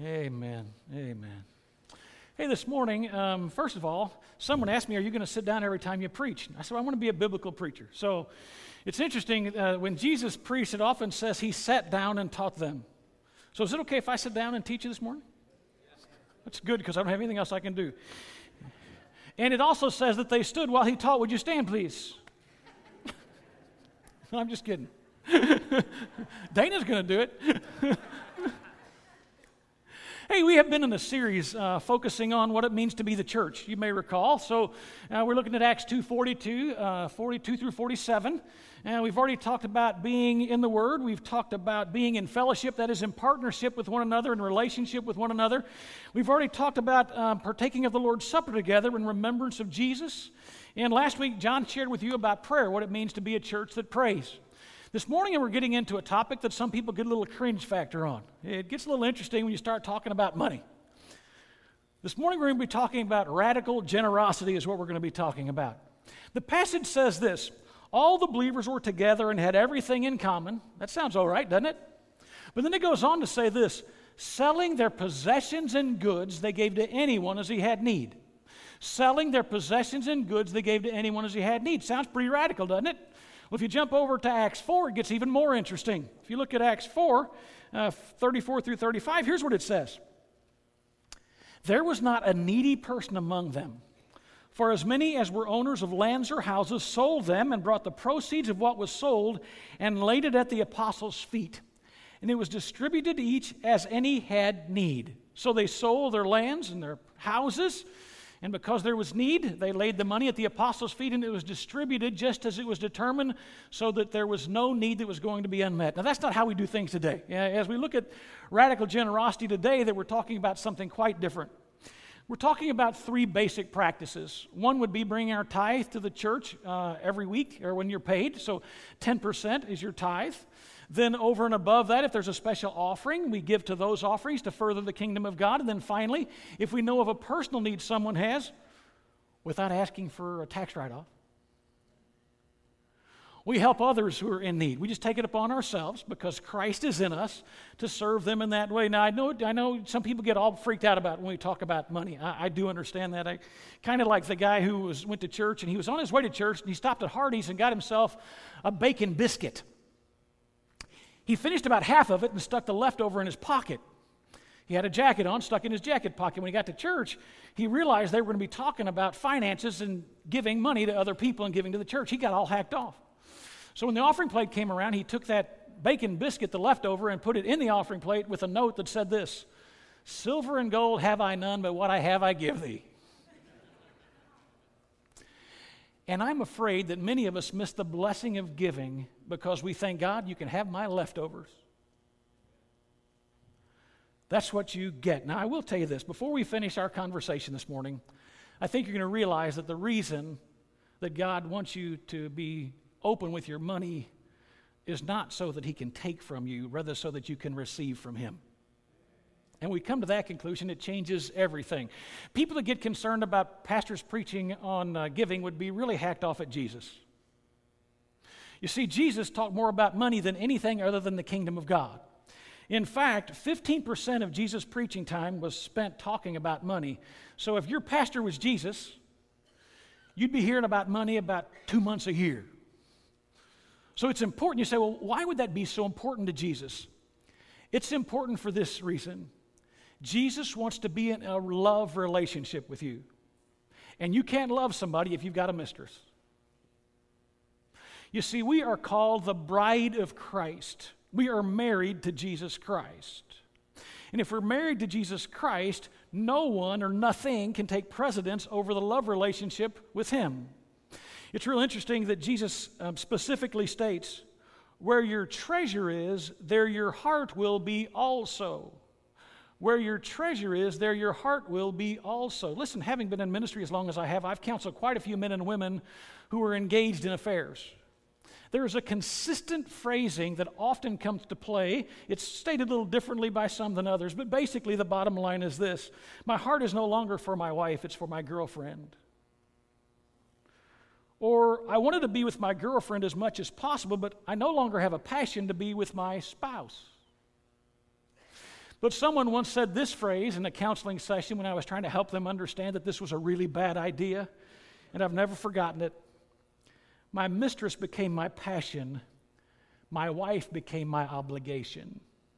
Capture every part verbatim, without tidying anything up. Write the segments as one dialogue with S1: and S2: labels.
S1: Amen. Amen. Hey, this morning, um, first of all, someone asked me, are you going to sit down every time you preach? I said, well, I want to be a biblical preacher. So it's interesting, uh, when Jesus preached, it often says he sat down and taught them. So is it okay if I sit down and teach you this morning? That's good, because I don't have anything else I can do. And it also says that they stood while he taught. Would you stand, please? No, I'm just kidding. Dana's going to do it. Hey, we have been in a series uh, focusing on what it means to be the church, you may recall. So uh, we're looking at Acts two forty-two, uh, forty-two through forty-seven. And we've already talked about being in the Word. We've talked about being in fellowship, that is in partnership with one another, in relationship with one another. We've already talked about um, partaking of the Lord's Supper together in remembrance of Jesus. And last week, John shared with you about prayer, what it means to be a church that prays. This morning, we're getting into a topic that some people get a little cringe factor on. It gets a little interesting when you start talking about money. This morning, we're going to be talking about radical generosity is what we're going to be talking about. The passage says this: all the believers were together and had everything in common. That sounds all right, doesn't it? But then it goes on to say this: selling their possessions and goods, they gave to anyone as he had need. Selling their possessions and goods, they gave to anyone as he had need. Sounds pretty radical, doesn't it? Well, if you jump over to Acts four, it gets even more interesting. If you look at Acts four, uh, thirty-four through thirty-five, here's what it says. There was not a needy person among them, for as many as were owners of lands or houses sold them and brought the proceeds of what was sold and laid it at the apostles' feet. And it was distributed to each as any had need. So they sold their lands and their houses, and because there was need, they laid the money at the apostles' feet, and it was distributed just as it was determined, so that there was no need that was going to be unmet. Now, that's not how we do things today. As we look at radical generosity today, that we're talking about something quite different. We're talking about three basic practices. One would be bringing our tithe to the church uh, every week, or when you're paid. So ten percent is your tithe. Then over and above that, if there's a special offering, we give to those offerings to further the kingdom of God. And then finally, if we know of a personal need someone has, without asking for a tax write-off, we help others who are in need. We just take it upon ourselves because Christ is in us to serve them in that way. Now, I know I know some people get all freaked out about when we talk about money. I, I do understand that. I kind of like the guy who was went to church, and he was on his way to church, and he stopped at Hardee's and got himself a bacon biscuit. He finished about half of it and stuck the leftover in his pocket. He had a jacket on, stuck in his jacket pocket. When he got to church, he realized they were going to be talking about finances and giving money to other people and giving to the church. He got all hacked off. So when the offering plate came around, he took that bacon biscuit, the leftover, and put it in the offering plate with a note that said this: "Silver and gold have I none, but what I have I give thee." And I'm afraid that many of us miss the blessing of giving because we think, God, you can have my leftovers. That's what you get. Now, I will tell you this. Before we finish our conversation this morning, I think you're going to realize that the reason that God wants you to be open with your money is not so that he can take from you, rather so that you can receive from him. And we come to that conclusion, it changes everything. People that get concerned about pastors preaching on uh, giving would be really hacked off at Jesus. You see, Jesus talked more about money than anything other than the kingdom of God. In fact, fifteen percent of Jesus' preaching time was spent talking about money. So if your pastor was Jesus, you'd be hearing about money about two months a year. So it's important. You say, well, why would that be so important to Jesus? It's important for this reason. Jesus wants to be in a love relationship with you. And you can't love somebody if you've got a mistress. You see, we are called the bride of Christ. We are married to Jesus Christ. And if we're married to Jesus Christ, no one or nothing can take precedence over the love relationship with him. It's real interesting that Jesus um, specifically states, where your treasure is, there your heart will be also. Where your treasure is, there your heart will be also. Listen, having been in ministry as long as I have, I've counseled quite a few men and women who are engaged in affairs. There is a consistent phrasing that often comes to play. It's stated a little differently by some than others, but basically the bottom line is this: my heart is no longer for my wife, it's for my girlfriend. Or, I wanted to be with my girlfriend as much as possible, but I no longer have a passion to be with my spouse. But someone once said this phrase in a counseling session when I was trying to help them understand that this was a really bad idea, and I've never forgotten it. My mistress became my passion. My wife became my obligation.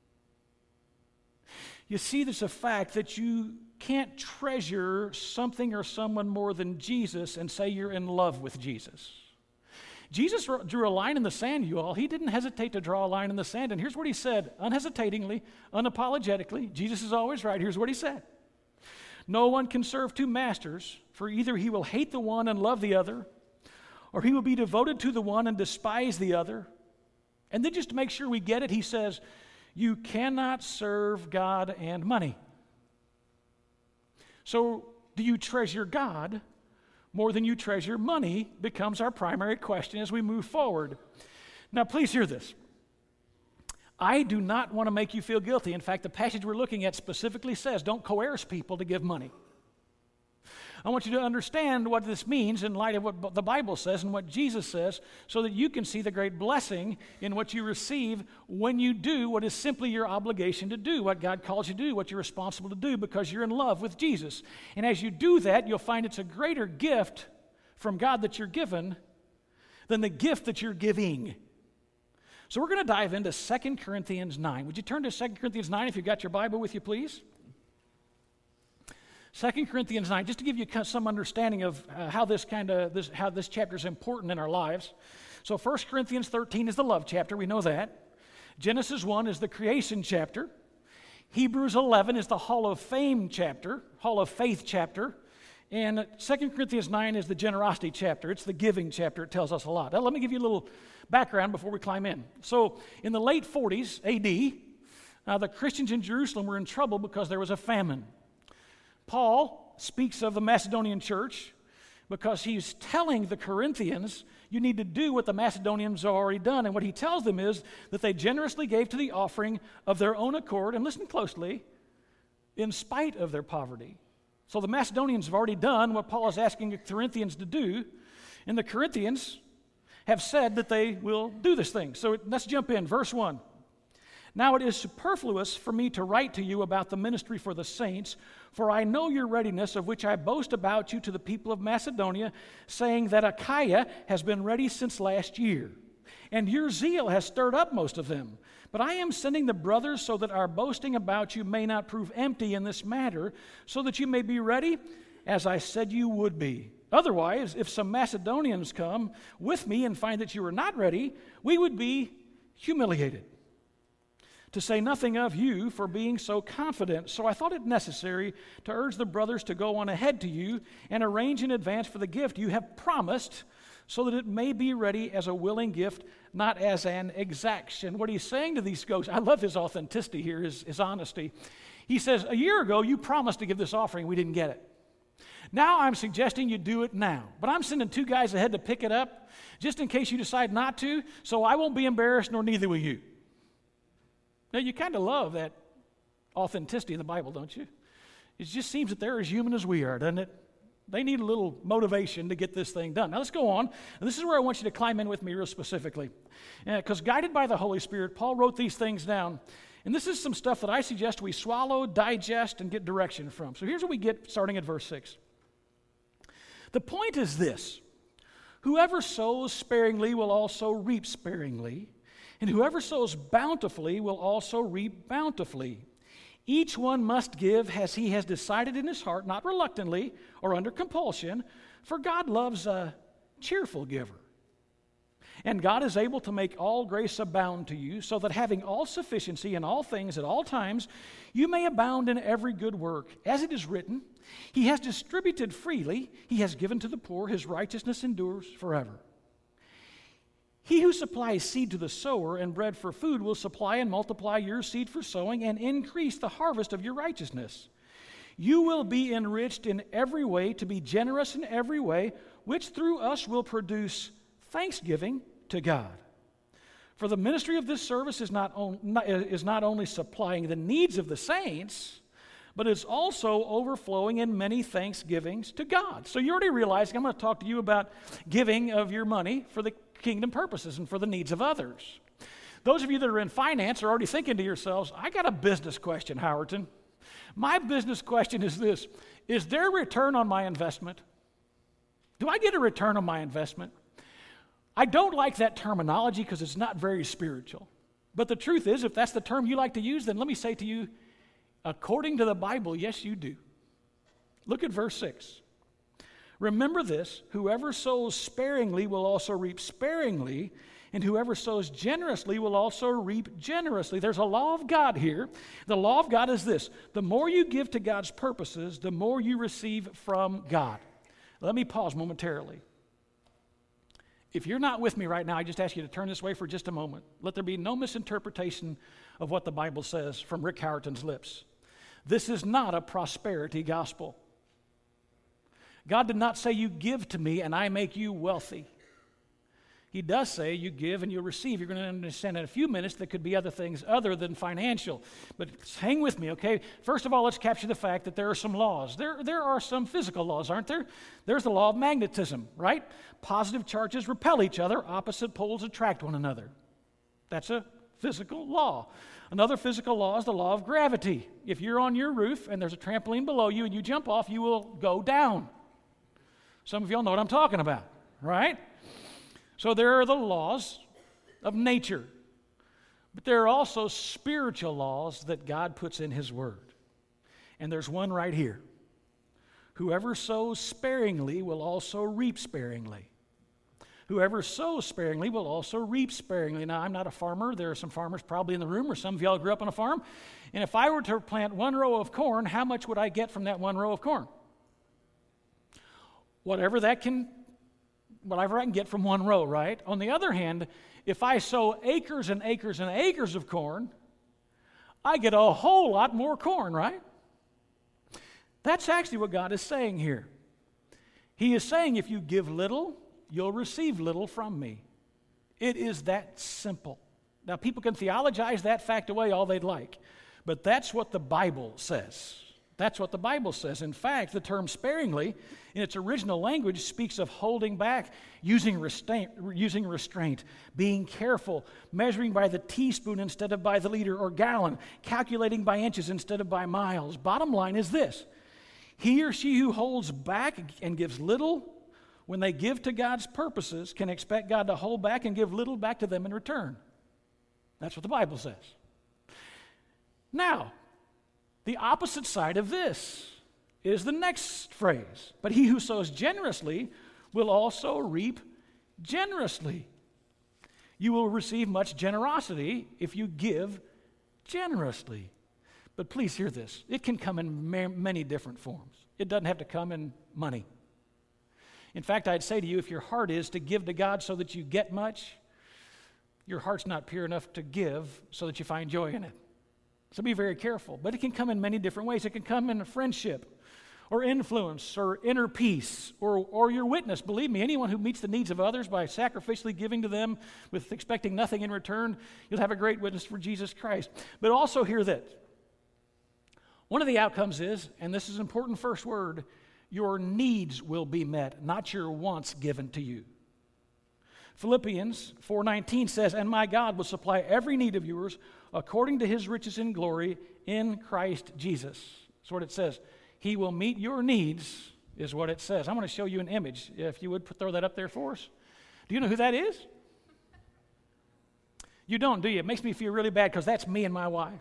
S1: You see, there's a fact that you can't treasure something or someone more than Jesus and say you're in love with Jesus. Jesus drew a line in the sand, you all. He didn't hesitate to draw a line in the sand. And here's what he said, unhesitatingly, unapologetically. Jesus is always right. Here's what he said. No one can serve two masters, for either he will hate the one and love the other, or he will be devoted to the one and despise the other. And then just to make sure we get it, he says, you cannot serve God and money. So, do you treasure God more than you treasure money becomes our primary question as we move forward. Now, please hear this. I do not want to make you feel guilty. In fact, the passage we're looking at specifically says, don't coerce people to give money. I want you to understand what this means in light of what the Bible says and what Jesus says, so that you can see the great blessing in what you receive when you do what is simply your obligation to do, what God calls you to do, what you're responsible to do because you're in love with Jesus. And as you do that, you'll find it's a greater gift from God that you're given than the gift that you're giving. So we're going to dive into Second Corinthians nine. Would you turn to Second Corinthians nine if you've got your Bible with you, please? Second Corinthians nine, just to give you some understanding of uh, how this kind of this how this chapter is important in our lives. So First Corinthians thirteen is the love chapter, we know that. Genesis one is the creation chapter. Hebrews eleven is the Hall of Fame chapter, Hall of Faith chapter. And Second Corinthians nine is the generosity chapter. It's the giving chapter. It tells us a lot. Now, let me give you a little background before we climb in. So in the late forties A D, uh, the Christians in Jerusalem were in trouble because there was a famine. Paul speaks of the Macedonian church because he's telling the Corinthians, you need to do what the Macedonians have already done. And what he tells them is that they generously gave to the offering of their own accord, and listen closely, in spite of their poverty. So the Macedonians have already done what Paul is asking the Corinthians to do, and the Corinthians have said that they will do this thing. So let's jump in. Verse one. Now it is superfluous for me to write to you about the ministry for the saints, for I know your readiness, of which I boast about you to the people of Macedonia, saying that Achaia has been ready since last year, and your zeal has stirred up most of them. But I am sending the brothers so that our boasting about you may not prove empty in this matter, so that you may be ready, as I said you would be. Otherwise, if some Macedonians come with me and find that you are not ready, we would be humiliated, to say nothing of you for being so confident. So I thought it necessary to urge the brothers to go on ahead to you and arrange in advance for the gift you have promised, so that it may be ready as a willing gift, not as an exaction. What he's saying to these folks, I love his authenticity here, his, his honesty. He says, a year ago you promised to give this offering, we didn't get it. Now I'm suggesting you do it now. But I'm sending two guys ahead to pick it up, just in case you decide not to, so I won't be embarrassed, nor neither will you. Now, you kind of love that authenticity in the Bible, don't you? It just seems that they're as human as we are, doesn't it? They need a little motivation to get this thing done. Now, let's go on. And this is where I want you to climb in with me real specifically. Because uh, guided by the Holy Spirit, Paul wrote these things down. And this is some stuff that I suggest we swallow, digest, and get direction from. So here's what we get starting at verse six. The point is this: whoever sows sparingly will also reap sparingly, and whoever sows bountifully will also reap bountifully. Each one must give as he has decided in his heart, not reluctantly or under compulsion, for God loves a cheerful giver. And God is able to make all grace abound to you, so that having all sufficiency in all things at all times, you may abound in every good work. As it is written, He has distributed freely, He has given to the poor, His righteousness endures forever. He who supplies seed to the sower and bread for food will supply and multiply your seed for sowing and increase the harvest of your righteousness. You will be enriched in every way, to be generous in every way, which through us will produce thanksgiving to God. For the ministry of this service is not, on, not, is not only supplying the needs of the saints, but it's also overflowing in many thanksgivings to God. So you already realize I'm going to talk to you about giving of your money for the kingdom purposes and for the needs of others. Those of you that are in finance are already thinking to yourselves, I got a business question, Howardton. My business question is this: is there a return on my investment? Do I get a return on my investment? I don't like that terminology because it's not very spiritual. But the truth is, if that's the term you like to use, then let me say to you, according to the Bible, yes, you do. Look at verse six. Remember this: whoever sows sparingly will also reap sparingly, and whoever sows generously will also reap generously. There's a law of God here. The law of God is this: the more you give to God's purposes, the more you receive from God. Let me pause momentarily. If you're not with me right now, I just ask you to turn this way for just a moment. Let there be no misinterpretation of what the Bible says from Rick Howardton's lips. This is not a prosperity gospel. God did not say you give to me and I make you wealthy. He does say you give and you receive. You're going to understand in a few minutes that could be other things other than financial. But hang with me, okay? First of all, let's capture the fact that there are some laws. There, there are some physical laws, aren't there? There's the law of magnetism, right? Positive charges repel each other. Opposite poles attract one another. That's a physical law. Another physical law is the law of gravity. If you're on your roof and there's a trampoline below you and you jump off, you will go down. Some of y'all know what I'm talking about, right? So there are the laws of nature, but there are also spiritual laws that God puts in His Word. And there's one right here. Whoever sows sparingly will also reap sparingly. Whoever sows sparingly will also reap sparingly. Now, I'm not a farmer. There are some farmers probably in the room, or some of y'all grew up on a farm. And if I were to plant one row of corn, how much would I get from that one row of corn? Whatever that can Whatever I can get from one row, right? On the other hand, if I sow acres and acres and acres of corn, I get a whole lot more corn, right? That's actually what God is saying here. He is saying if you give little, you'll receive little from me. It is that simple. Now, people can theologize that fact away all they'd like, but that's what the Bible says. That's what the Bible says. In fact, the term sparingly, in its original language, speaks of holding back, using restraint, using restraint, being careful, measuring by the teaspoon instead of by the liter or gallon, calculating by inches instead of by miles. Bottom line is this: he or she who holds back and gives little when they give to God's purposes can expect God to hold back and give little back to them in return. That's what the Bible says. Now, the opposite side of this is the next phrase. But he who sows generously will also reap generously. You will receive much generosity if you give generously. But please hear this. It can come in ma- many different forms. It doesn't have to come in money. In fact, I'd say to you, if your heart is to give to God so that you get much, your heart's not pure enough to give so that you find joy in it. So be very careful. But it can come in many different ways. It can come in a friendship or influence or inner peace or, or your witness. Believe me, anyone who meets the needs of others by sacrificially giving to them with expecting nothing in return, you'll have a great witness for Jesus Christ. But also hear this. One of the outcomes is, and this is an important first word, your needs will be met, not your wants given to you. Philippians four nineteen says, "And my God will supply every need of yours according to His riches in glory in Christ Jesus." That's what it says. He will meet your needs, is what it says. I'm going to show you an image. If you would throw that up there for us. Do you know who that is? You don't, do you? It makes me feel really bad because that's me and my wife.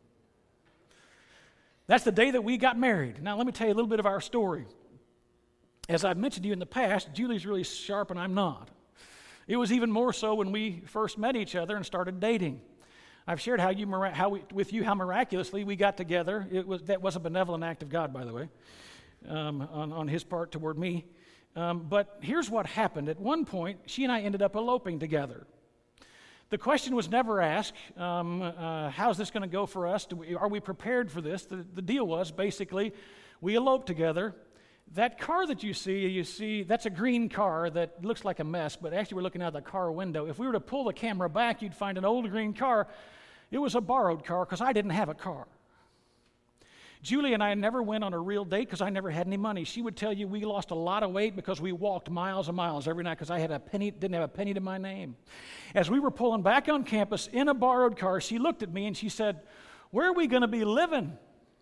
S1: That's the day that we got married. Now, let me tell you a little bit of our story. As I've mentioned to you in the past, Julie's really sharp and I'm not. It was even more so when we first met each other and started dating. I've shared how you how we, with you how miraculously we got together. It was that was a benevolent act of God, by the way, um, on, on His part toward me. Um, but here's what happened. At one point, she and I ended up eloping together. The question was never asked, um, uh, how's this going to go for us? Do we, are we prepared for this? The, the deal was basically we eloped together. That car that you see, you see, that's a green car that looks like a mess, but actually we're looking out the car window. If we were to pull the camera back, you'd find an old green car. It was a borrowed car because I didn't have a car. Julie and I never went on a real date because I never had any money. She would tell you we lost a lot of weight because we walked miles and miles every night because I had a penny, didn't have a penny to my name. As we were pulling back on campus in a borrowed car, she looked at me and she said, "Where are we going to be living?"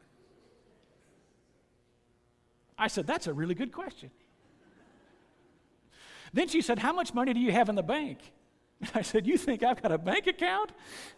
S1: I said, "That's a really good question." Then she said, "How much money do you have in the bank?" I said, "You think I've got a bank account?"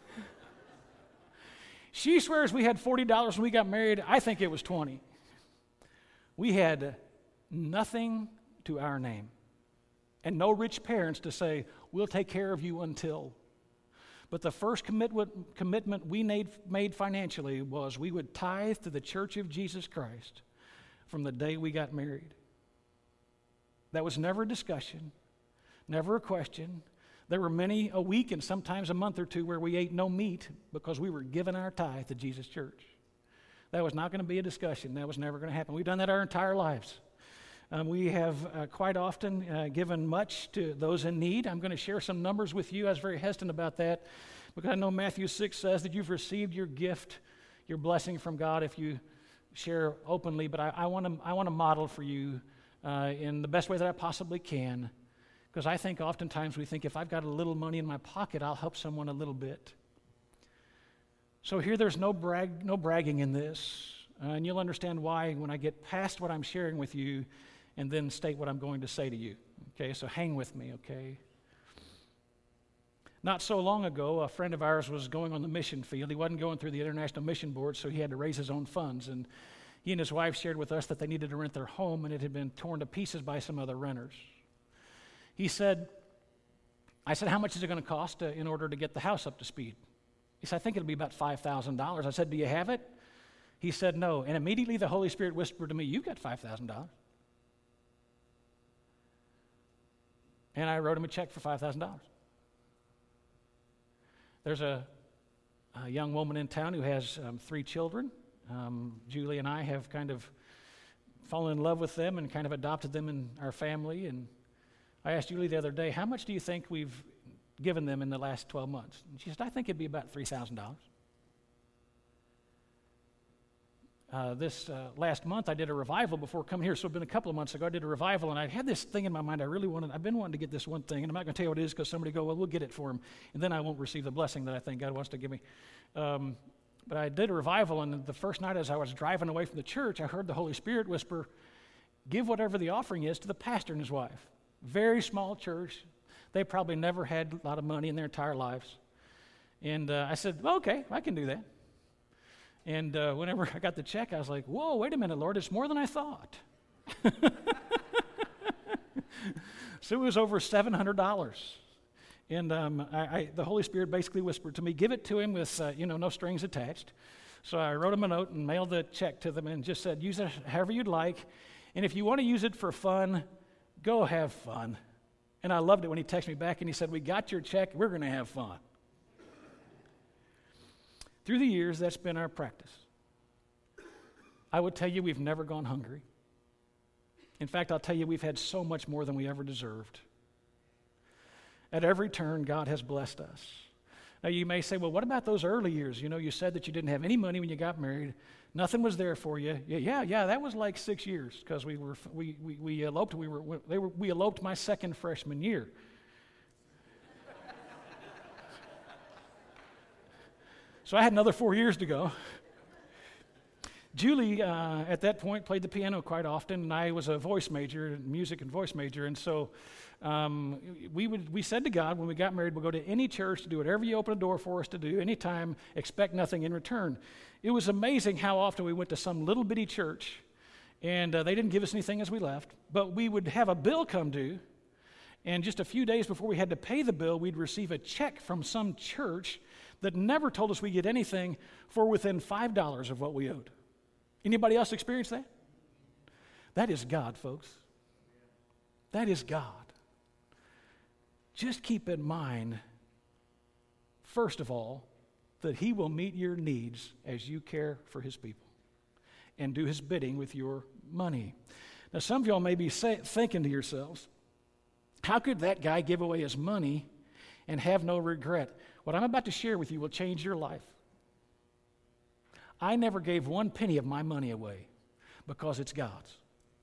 S1: She swears we had forty dollars when we got married. I think it was twenty. We had nothing to our name and no rich parents to say, "We'll take care of you until." But the first commitment, commitment we made, made financially was we would tithe to the Church of Jesus Christ from the day we got married. That was never a discussion, never a question. There were many a week and sometimes a month or two where we ate no meat because we were giving our tithe to Jesus Church. That was not going to be a discussion. That was never going to happen. We've done that our entire lives. Um, we have uh, quite often uh, given much to those in need. I'm going to share some numbers with you. I was very hesitant about that because I know Matthew six says that you've received your gift, your blessing from God if you share openly. But I, I want to I want to model for you uh, in the best way that I possibly can. Because I think oftentimes we think if I've got a little money in my pocket, I'll help someone a little bit. So here there's no brag, no bragging in this. Uh, and you'll understand why when I get past what I'm sharing with you and then state what I'm going to say to you. Okay, so hang with me, okay? Not so long ago, a friend of ours was going on the mission field. He wasn't going through the International Mission Board, so he had to raise his own funds. And he and his wife shared with us that they needed to rent their home, and it had been torn to pieces by some other renters. He said, I said, "How much is it going to cost uh, in order to get the house up to speed?" He said, "I think it'll be about five thousand dollars. I said, "Do you have it?" He said, "No." And immediately the Holy Spirit whispered to me, "You've got five thousand dollars. And I wrote him a check for five thousand dollars. There's a, a young woman in town who has um, three children. Um, Julie and I have kind of fallen in love with them and kind of adopted them in our family. And I asked Julie the other day, "How much do you think we've given them in the last twelve months?" And she said, "I think it'd be about three thousand dollars. Uh, this uh, last month, I did a revival before coming here, so it's been a couple of months ago. I did a revival, and I had this thing in my mind. I really wanted, I've been wanting to get this one thing, and I'm not going to tell you what it is because somebody go, "Well, we'll get it for him," and then I won't receive the blessing that I think God wants to give me. Um, but I did a revival, and the first night as I was driving away from the church, I heard the Holy Spirit whisper, "Give whatever the offering is to the pastor and his wife." Very small church. They probably never had a lot of money in their entire lives. And uh, I said, "Well, okay, I can do that." And uh, whenever I got the check, I was like, "Whoa, wait a minute, Lord, it's more than I thought." So it was over seven hundred dollars. And um, I, I, the Holy Spirit basically whispered to me, "Give it to him with, uh, you know, no strings attached." So I wrote him a note and mailed the check to them and just said, "Use it however you'd like. And if you want to use it for fun, go have fun." And I loved it when he texted me back and he said, "We got your check. We're going to have fun." Through the years, that's been our practice. I would tell you we've never gone hungry. In fact, I'll tell you we've had so much more than we ever deserved. At every turn, God has blessed us. Now, you may say, "Well, what about those early years? You know, you said that you didn't have any money when you got married. Nothing was there for you." Yeah, yeah, yeah. That was like six years because we were we we, we eloped. We were they were we eloped my second freshman year. So I had another four years to go. Julie, uh, at that point, played the piano quite often, and I was a voice major, music and voice major, and so um, we would we said to God when we got married, "We'll go to any church to do whatever you open a door for us to do, anytime, expect nothing in return." It was amazing how often we went to some little bitty church, and uh, they didn't give us anything as we left, but we would have a bill come due, and just a few days before we had to pay the bill, we'd receive a check from some church that never told us we get anything for within five dollars of what we owed. Anybody else experience that? That is God, folks. That is God. Just keep in mind, first of all, that He will meet your needs as you care for His people and do His bidding with your money. Now, some of y'all may be say, thinking to yourselves, "How could that guy give away his money and have no regret?" What I'm about to share with you will change your life. I never gave one penny of my money away because it's God's.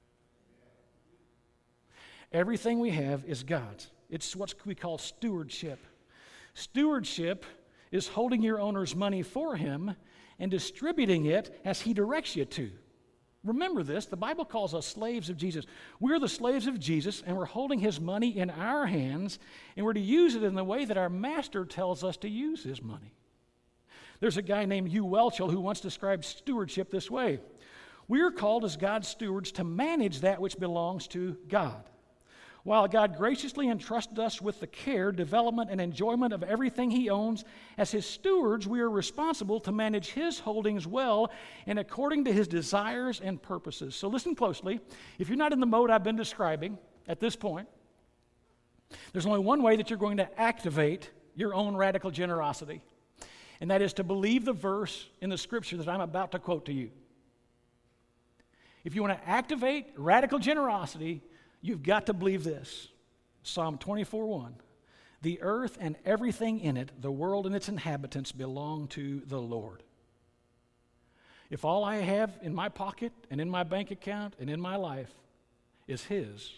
S1: Everything we have is God's. It's what we call stewardship. Stewardship is holding your owner's money for him and distributing it as he directs you to. Remember this, the Bible calls us slaves of Jesus. We're the slaves of Jesus, and we're holding his money in our hands, and we're to use it in the way that our master tells us to use his money. There's a guy named Hugh Welchel who once described stewardship this way. We are called as God's stewards to manage that which belongs to God. While God graciously entrusted us with the care, development, and enjoyment of everything he owns, as his stewards, we are responsible to manage his holdings well and according to his desires and purposes. So listen closely. If you're not in the mode I've been describing at this point, there's only one way that you're going to activate your own radical generosity, and that is to believe the verse in the scripture that I'm about to quote to you. If you want to activate radical generosity, you've got to believe this. Psalm twenty-four one. The earth and everything in it, the world and its inhabitants, belong to the Lord. If all I have in my pocket and in my bank account and in my life is his,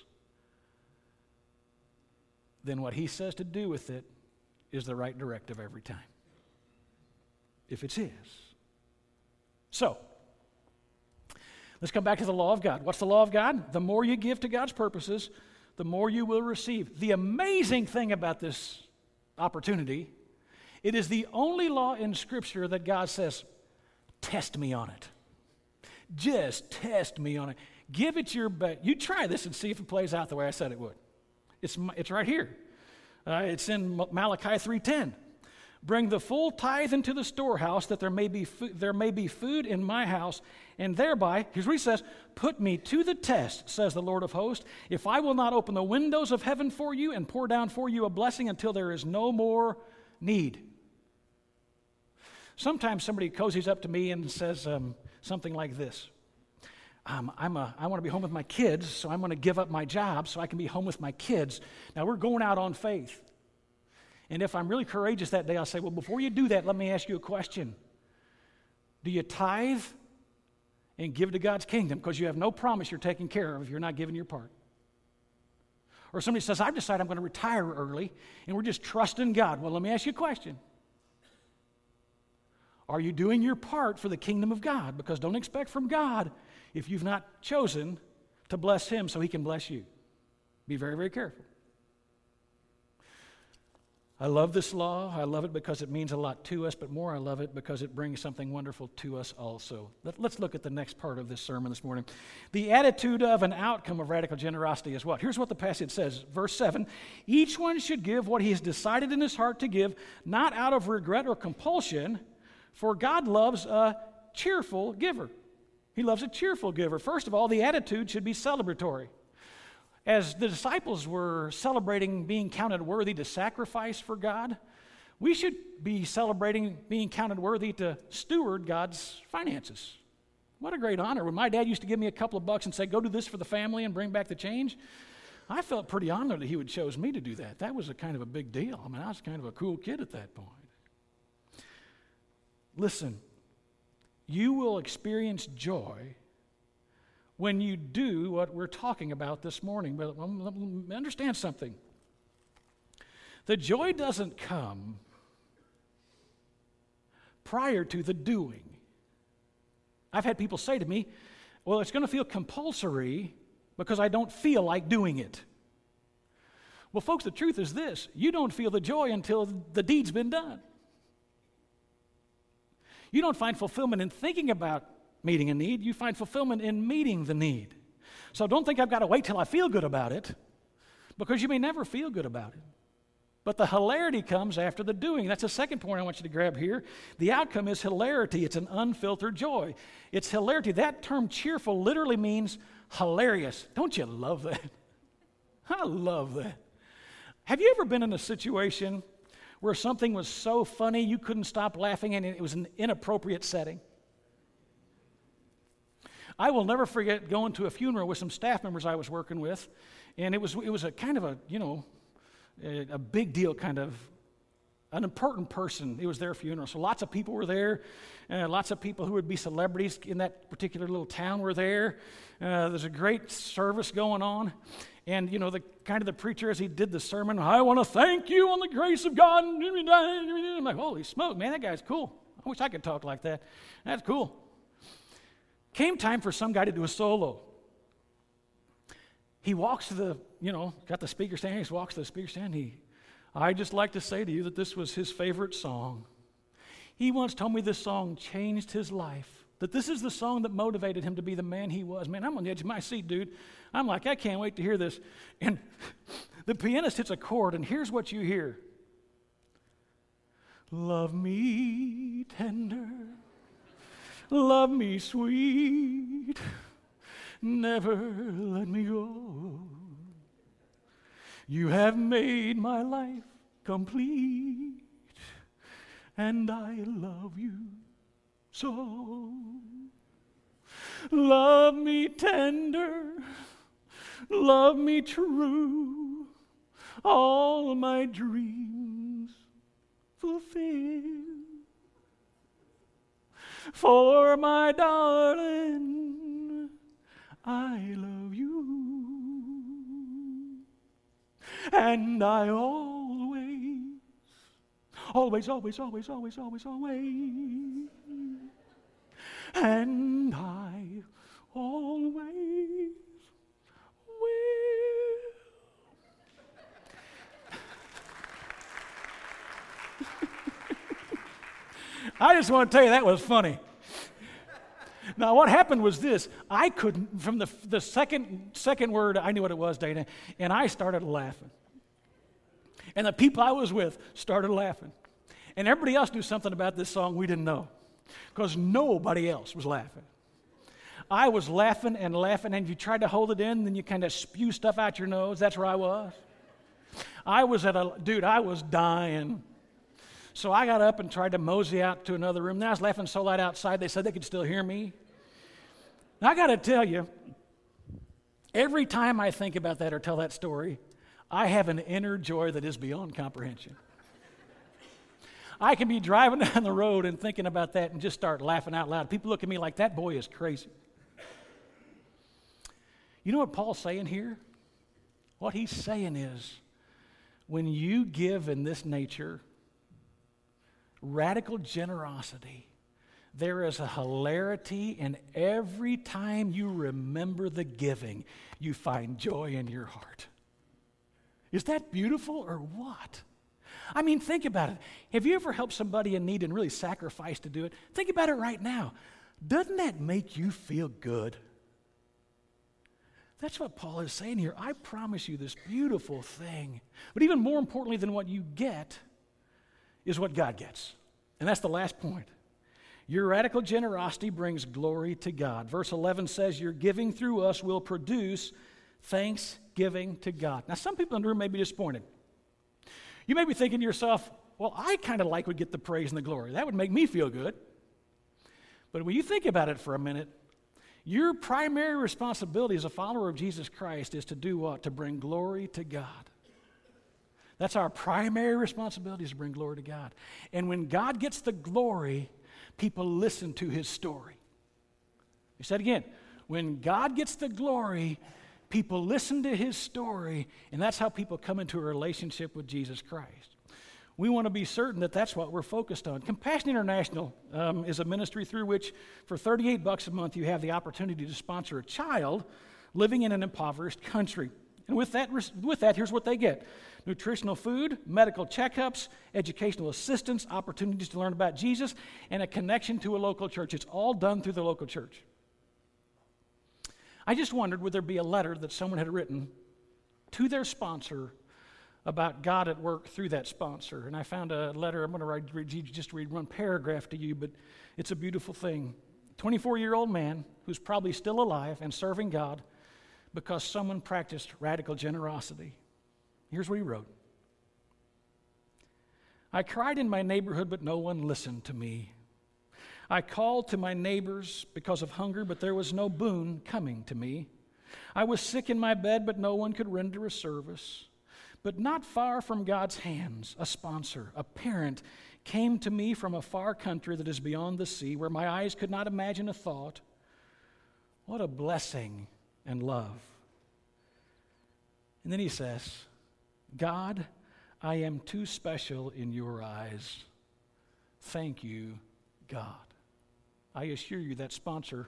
S1: then what he says to do with it is the right directive every time. If it's his. So, let's come back to the law of God. What's the law of God? The more you give to God's purposes, the more you will receive. The amazing thing about this opportunity, it is the only law in Scripture that God says, test me on it. Just test me on it. Give it your best. You try this and see if it plays out the way I said it would. It's, it's right here. Uh, it's in Malachi three ten. Bring the full tithe into the storehouse, that there may be fo- there may be food in my house, and thereby, here's what he says, put me to the test, says the Lord of hosts, if I will not open the windows of heaven for you and pour down for you a blessing until there is no more need. Sometimes somebody cozies up to me and says um, something like this. Um, I'm a, I want to be home with my kids, so I'm going to give up my job so I can be home with my kids. Now, we're going out on faith. And if I'm really courageous that day, I'll say, well, before you do that, let me ask you a question. Do you tithe and give to God's kingdom? Because you have no promise you're taking care of if you're not giving your part. Or somebody says, I've decided I'm going to retire early, and we're just trusting God. Well, let me ask you a question. Are you doing your part for the kingdom of God? Because don't expect from God if you've not chosen to bless him so he can bless you. Be very, very careful. I love this law. I love it because it means a lot to us, but more I love it because it brings something wonderful to us also. Let, let's look at the next part of this sermon this morning. The attitude of an outcome of radical generosity is what? Here's what the passage says, verse seven. Each one should give what he has decided in his heart to give, not out of regret or compulsion, for God loves a cheerful giver. He loves a cheerful giver. First of all, the attitude should be celebratory. As the disciples were celebrating being counted worthy to sacrifice for God, we should be celebrating being counted worthy to steward God's finances. What a great honor. When my dad used to give me a couple of bucks and say, go do this for the family and bring back the change, I felt pretty honored that he would chose me to do that. That was a kind of a big deal. I mean, I was kind of a cool kid at that point. Listen, you will experience joy when you do what we're talking about this morning. But understand something. The joy doesn't come prior to the doing. I've had people say to me, well, it's going to feel compulsory because I don't feel like doing it. Well, folks, the truth is this. You don't feel the joy until the deed's been done. You don't find fulfillment in thinking about meeting a need. You find fulfillment in meeting the need. So don't think I've got to wait till I feel good about it, because you may never feel good about it. But the hilarity comes after the doing. That's the second point I want you to grab here. The outcome is hilarity. It's an unfiltered joy. It's hilarity. That term cheerful literally means hilarious. Don't you love that? I love that. Have you ever been in a situation where something was so funny you couldn't stop laughing and it was an inappropriate setting? I will never forget going to a funeral with some staff members I was working with, and it was it was a kind of a, you know, a, a big deal kind of an important person. It was their funeral. So lots of people were there. Uh, lots of people who would be celebrities in that particular little town were there. Uh, there's a great service going on. And, you know, the kind of the preacher, as he did the sermon, I want to thank you on the grace of God. I'm like, holy smoke, man, that guy's cool. I wish I could talk like that. That's cool. Came time for some guy to do a solo. He walks to the, you know, got the speaker stand. He walks to the speaker stand. He, I'd just like to say to you that this was his favorite song. He once told me this song changed his life, that this is the song that motivated him to be the man he was. Man, I'm on the edge of my seat, dude. I'm like, I can't wait to hear this. And the pianist hits a chord, and here's what you hear. Love me tender, love me sweet, never let me go. You have made my life complete, and I love you so. Love me tender, love me true, all my dreams fulfill. For my darling, I love you, and I always, always, always, always, always, always, always, and I always will. I just want to tell you that was funny. Now, what happened was this. I couldn't, from the, the second, second word, I knew what it was, Dana, and I started laughing. And the people I was with started laughing. And everybody else knew something about this song we didn't know, because nobody else was laughing. I was laughing and laughing, and if you tried to hold it in, then you kind of spew stuff out your nose. That's where I was. I was at a, dude, I was dying. So I got up and tried to mosey out to another room. Then I was laughing so loud outside, they said they could still hear me. Now, I got to tell you, every time I think about that or tell that story, I have an inner joy that is beyond comprehension. I can be driving down the road and thinking about that and just start laughing out loud. People look at me like, that boy is crazy. You know what Paul's saying here? What he's saying is, when you give in this nature, radical generosity, there is a hilarity, and every time you remember the giving, you find joy in your heart. Is that beautiful or what? I mean, think about it. Have you ever helped somebody in need and really sacrificed to do it? Think about it right now. Doesn't that make you feel good? That's what Paul is saying here. I promise you this beautiful thing. But even more importantly than what you get is what God gets. And that's the last point. Your radical generosity brings glory to God. Verse eleven says, your giving through us will produce thanksgiving to God. Now, some people in the room may be disappointed. You may be thinking to yourself, well, I kind of like would get the praise and the glory. That would make me feel good. But when you think about it for a minute, your primary responsibility as a follower of Jesus Christ is to do what? To bring glory to God. That's our primary responsibility, is to bring glory to God. And when God gets the glory, people listen to his story. He said again, when God gets the glory, people listen to his story, and that's how people come into a relationship with Jesus Christ. We want to be certain that that's what we're focused on. Compassion International um, is a ministry through which for thirty-eight bucks a month you have the opportunity to sponsor a child living in an impoverished country. And with that, with that, here's what they get. Nutritional food, medical checkups, educational assistance, opportunities to learn about Jesus, and a connection to a local church. It's all done through the local church. I just wondered, would there be a letter that someone had written to their sponsor about God at work through that sponsor? And I found a letter. I'm going to read, read, just read one paragraph to you, but it's a beautiful thing. twenty-four-year-old man who's probably still alive and serving God because someone practiced radical generosity. Here's what he wrote. I cried in my neighborhood, but no one listened to me. I called to my neighbors because of hunger, but there was no boon coming to me. I was sick in my bed, but no one could render a service. But not far from God's hands, a sponsor, a parent, came to me from a far country that is beyond the sea, where my eyes could not imagine a thought. What a blessing and love. And then he says, God, I am too special in your eyes. Thank you, God. I assure you that sponsor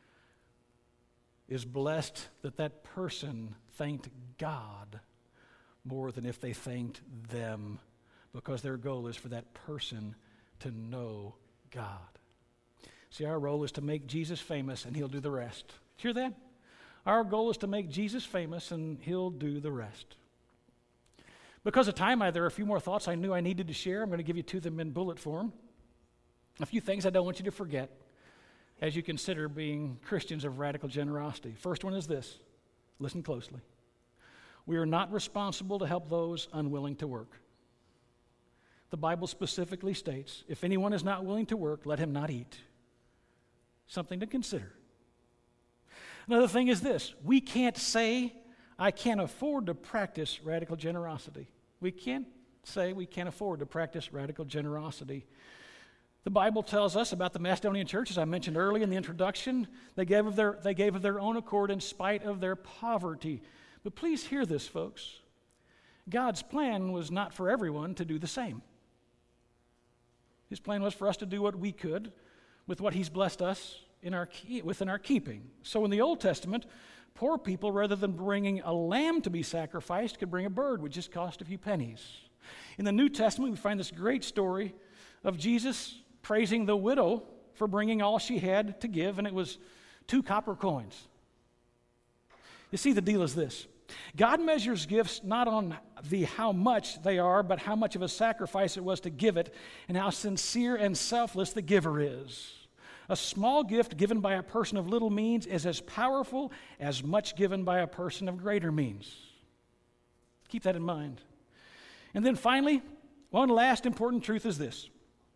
S1: is blessed that that person thanked God more than if they thanked them, because their goal is for that person to know God. See, our role is to make Jesus famous, and he'll do the rest. Hear that? Our goal is to make Jesus famous, and he'll do the rest. Because of time, I, there are a few more thoughts I knew I needed to share. I'm going to give you two of them in bullet form. A few things I don't want you to forget as you consider being Christians of radical generosity. First one is this. Listen closely. We are not responsible to help those unwilling to work. The Bible specifically states, if anyone is not willing to work, let him not eat. Something to consider. Another thing is this. We can't say, I can't afford to practice radical generosity. We can't say we can't afford to practice radical generosity. The Bible tells us about the Macedonian church, as I mentioned earlier in the introduction. They gave of their, they gave of their own accord in spite of their poverty. But please hear this, folks. God's plan was not for everyone to do the same. His plan was for us to do what we could with what he's blessed us in our within our keeping. So in the Old Testament, poor people, rather than bringing a lamb to be sacrificed, could bring a bird, which just cost a few pennies. In the New Testament, we find this great story of Jesus praising the widow for bringing all she had to give, and it was two copper coins. You see, the deal is this. God measures gifts not on the how much they are, but how much of a sacrifice it was to give it, and how sincere and selfless the giver is. A small gift given by a person of little means is as powerful as much given by a person of greater means. Keep that in mind. And then finally, one last important truth is this.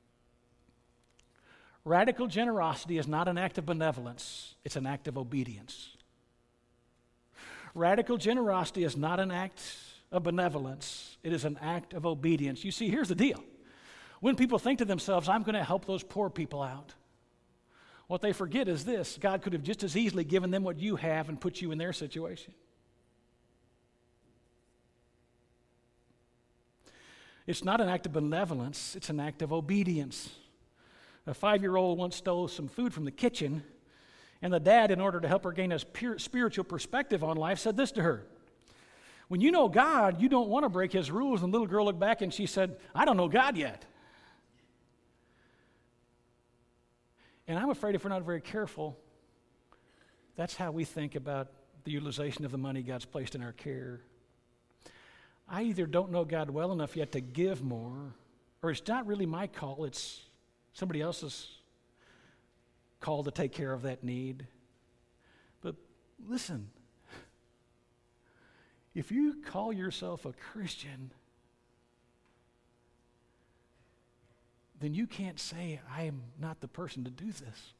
S1: Radical generosity is not an act of benevolence, it's an act of obedience. Radical generosity is not an act of benevolence, it is an act of obedience. You see, here's the deal. When people think to themselves, I'm going to help those poor people out, what they forget is this: God could have just as easily given them what you have and put you in their situation. It's not an act of benevolence, it's an act of obedience. A five-year-old once stole some food from the kitchen, and the dad, in order to help her gain a pure spiritual perspective on life, said this to her: when you know God, you don't want to break his rules. And the little girl looked back and she said, I don't know God yet. And I'm afraid if we're not very careful, that's how we think about the utilization of the money God's placed in our care. I either don't know God well enough yet to give more, or it's not really my call, it's somebody else's call to take care of that need. But listen, if you call yourself a Christian, then you can't say, I am not the person to do this.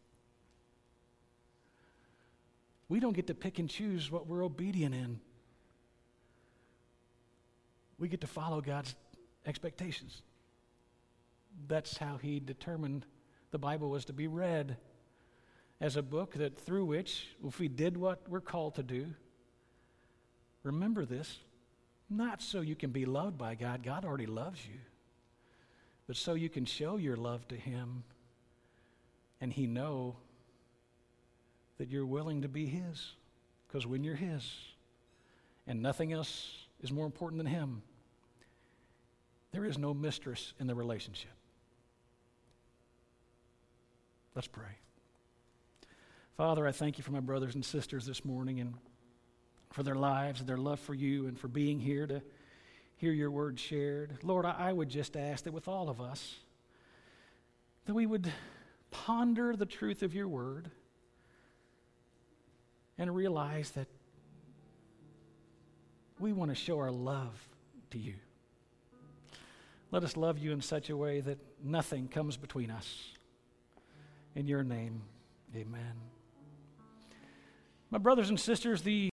S1: We don't get to pick and choose what we're obedient in. We get to follow God's expectations. That's how he determined the Bible was to be read, as a book that through which, if we did what we're called to do, remember this, not so you can be loved by God, God already loves you, but so you can show your love to him and he know that you're willing to be his. Because when you're his and nothing else is more important than him, there is no mistress in the relationship. Let's pray. Father, I thank you for my brothers and sisters this morning and for their lives and their love for you and for being here to hear your word shared. Lord, I, I would just ask that with all of us, that we would ponder the truth of your word and realize that we want to show our love to you. Let us love you in such a way that nothing comes between us. In your name, amen. My brothers and sisters, the